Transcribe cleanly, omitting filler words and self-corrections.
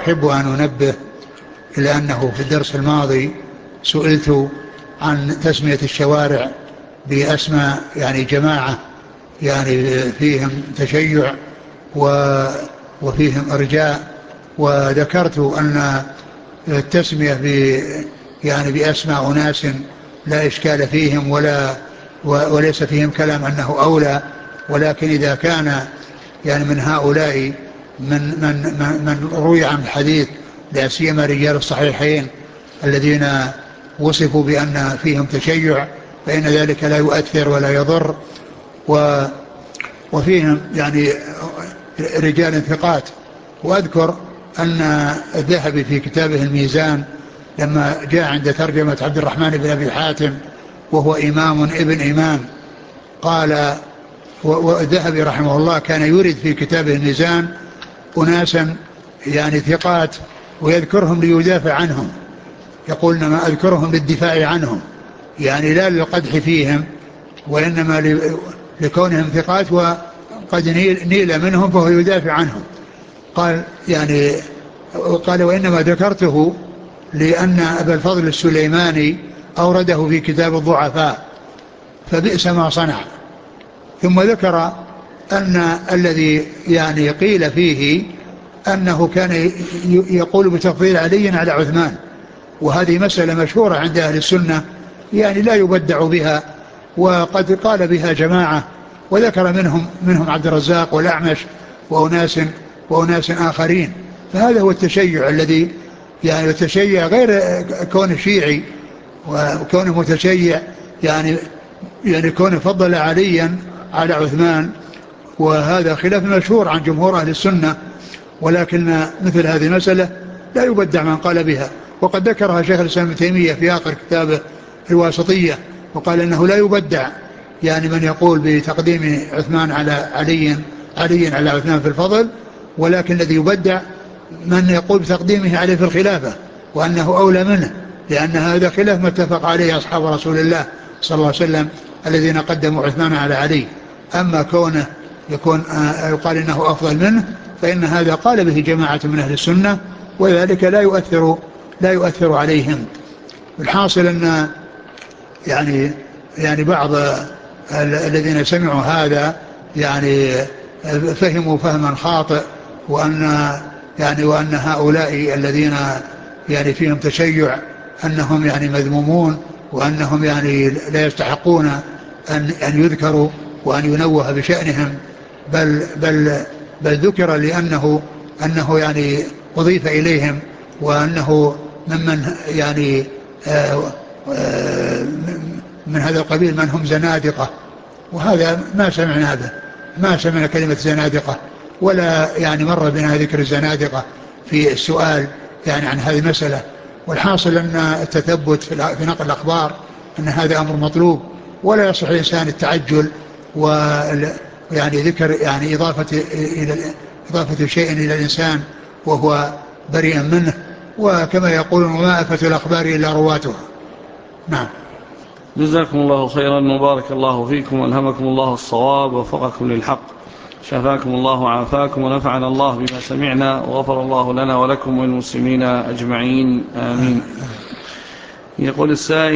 أحب أن أنبه إلى أنه في الدرس الماضي سئلت عن تسمية الشوارع بأسماء يعني جماعة يعني فيهم تشيع وفيهم إرجاء، وذكرت أن التسمية يعني بأسماء أناس لا إشكال فيهم وليس فيهم كلام أنه أولى، ولكن إذا كان يعني من هؤلاء من روي عن الحديث لا سيما رجال الصحيحين الذين وصفوا بأن فيهم تشيع فإن ذلك لا يؤثر ولا يضر، وفيهم يعني رجال ثقات. وأذكر أن الذهبي في كتابه الميزان لما جاء عند ترجمة عبد الرحمن بن أبي حاتم وهو إمام ابن إمام قال، والذهبي رحمه الله كان يريد في كتابه الميزان أناسا يعني ثقات ويذكرهم ليدافع عنهم، يقول إنما أذكرهم للدفاع عنهم يعني لا للقدح فيهم وإنما لكونهم ثقات وقد نيل منهم فهو يدافع عنهم. قال يعني وإنما ذكرته لأن أبا الفضل السليماني أورده في كتاب الضعفاء فبئس ما صنع. ثم ذكر أن الذي يعني قيل فيه أنه كان يقول بتفضيل علي على عثمان، وهذه مسألة مشهورة عند أهل السنة يعني لا يبدع بها، وقد قال بها جماعة وذكر منهم عبد الرزاق والأعمش وأناس آخرين. فهذا هو التشيع الذي يعني التشيع غير كون شيعي وكونه متشيع يعني كونه فضل عليا على عثمان، وهذا خلاف مشهور عن جمهور أهل السنة، ولكن مثل هذه المسألة لا يبدع من قال بها. وقد ذكرها شيخ الإسلام ابن تيمية في آخر كتابه الواسطية وقال أنه لا يبدع يعني من يقول بتقديم عثمان على علي على عثمان في الفضل، ولكن الذي يبدع من يقول بتقديمه عليه في الخلافة وأنه أولى منه، لأن هذا خلاف ما اتفق عليه أصحاب رسول الله صلى الله عليه وسلم الذين قدموا عثمان على علي. أما كونه يقال إنه أفضل منه فإن هذا قال به جماعة من أهل السنة وذلك لا يؤثر عليهم. الحاصل أن يعني بعض الذين سمعوا هذا يعني فهموا فهما خاطئ، وأن هؤلاء الذين يعني فيهم تشيع أنهم يعني مذمومون وأنهم يعني لا يستحقون أن يذكروا وأن ينوه بشأنهم، بل ذكر لأنه يعني أضيف إليهم وأنه ممن يعني من هذا القبيل من هم زنادقة، وهذا ما سمعنا به، ما سمعنا كلمة زنادقة ولا يعني مر بنا ذكر الزنادقة في السؤال يعني عن هذه المسألة. والحاصل أن التثبت في نقل الأخبار أن هذا أمر مطلوب، ولا يصح الإنسان التعجل ويعني ذكر يعني إضافة شيء إلى الإنسان وهو بريء منه، وكما يقولون وما أفة الأخبار إلا رواتها. نعم. جزاكم الله خيرا وبارك الله فيكم وألهمكم الله الصواب ووفقكم للحق، شفاكم الله وعافاكم ونفعنا الله بما سمعنا وغفر الله لنا ولكم والمسلمين أجمعين آمين. يقول السائل